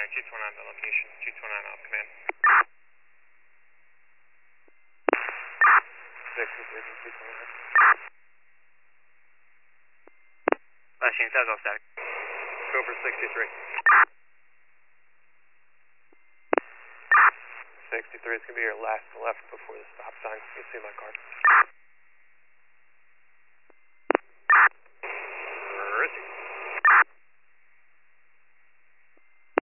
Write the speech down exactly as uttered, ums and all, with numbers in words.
nine, two two nine, the location, two two nine off command. sixty-three, two two nine. Flashing south off static. Go for sixty-three. sixty-three is going to be your last left before the stop sign. You see my card.